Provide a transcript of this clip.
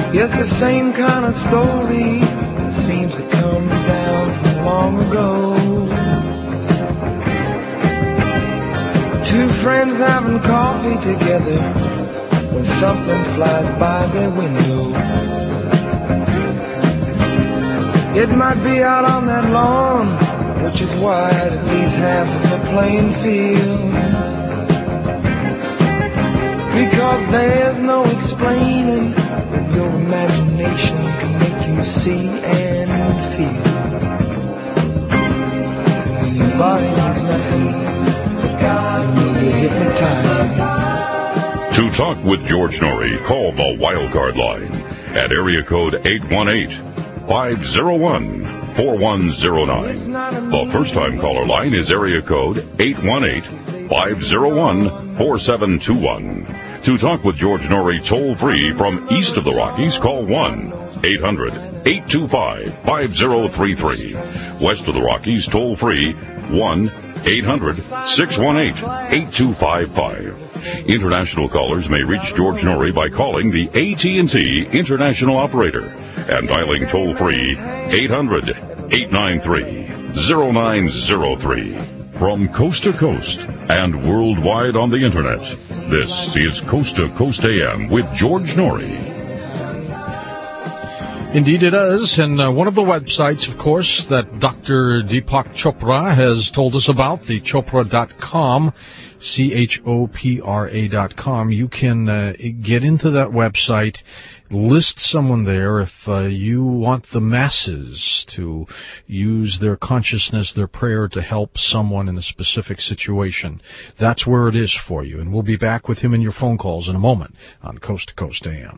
Yes, the same kind of story that seems to come down from long ago. Two friends having coffee together when something flies by their window. It might be out on that lawn, which is wide, at least half of the playing field. Because there's no explaining what your imagination can make you see and feel. Somebody knows nothing, and you'll be hypnotized. To talk with George Noory, call the Wildcard line at area code 818-501-4109. The first-time caller line is area code 818-501-4721. To talk with George Noory toll-free from east of the Rockies, call 1-800-825-5033. West of the Rockies, toll-free 1-800-618-8255. International callers may reach George Noory by calling the AT&T International Operator and dialing toll-free 800-893-0903. From coast to coast and worldwide on the Internet, this is Coast to Coast AM with George Noory. Indeed it is, and one of the websites, of course, that Dr. Deepak Chopra has told us about, the Chopra.com, CHOPRA.com. You can get into that website, list someone there if you want the masses to use their consciousness, their prayer to help someone in a specific situation. That's where it is for you, and we'll be back with him in your phone calls in a moment on Coast to Coast AM.